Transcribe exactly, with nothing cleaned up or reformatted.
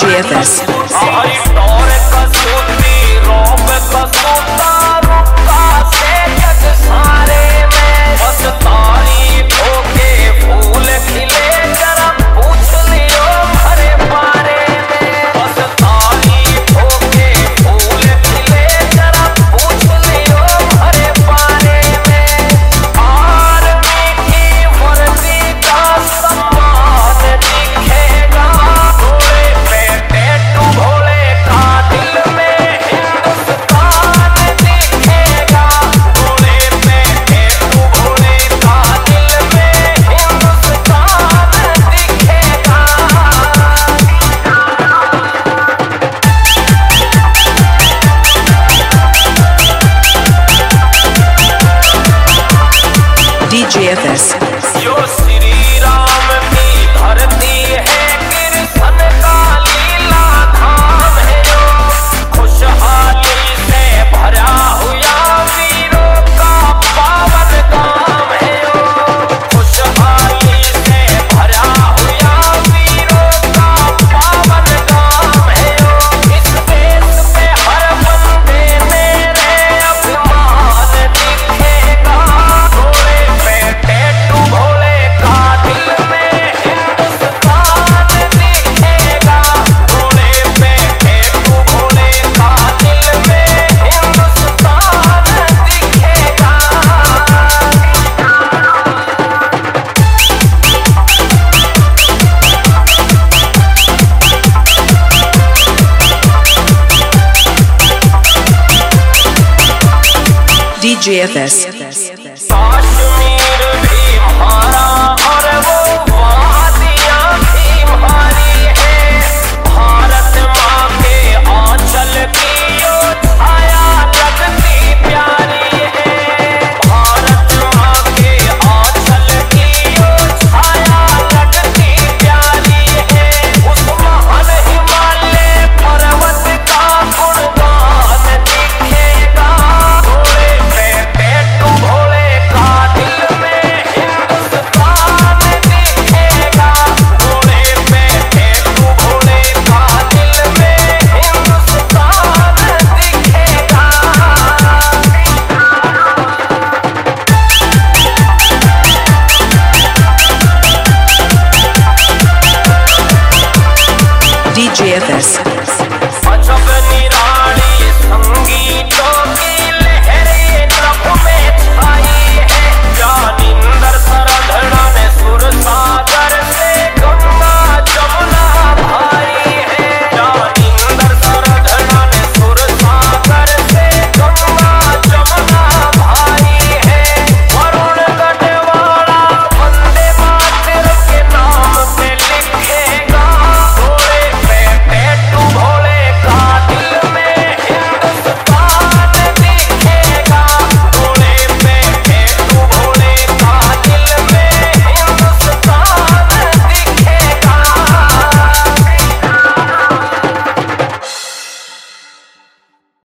D J F S. D J F S. जो श्री राम की धरती है कृष्ण का लीला धाम है जो खुशहाली से भरा हुआ वीरों का पावन गाम है जो खुशहाली से भरा हुआ वीरों का पावन गाम है जो इस देश पे हर बंदे मेरे अभिमान दिखेगा घोड़े पे टैटू भोले का दिल में हिंदुस्तान दिखेगा घोड़े पे टैटू भोले का दिल में हिंदुस्तान दिखेगा। D J F S. Kashmir भी हमारा और वो वादियाँ भी हमारी है भारत माँ के आंचल की यो छाया लगती प्यारी है भारत माँ के आंचल की यो छाया लगती प्यारी है उस महान हिमालय पर्वत का गुणगान दिखेगा घोड़े पे टैटू भोले का दिल में हिंदुस्तान दिखेगा घोड़े पे टैटू भोले का दिल में हिंदुस्तान दिखेगा। D J F S.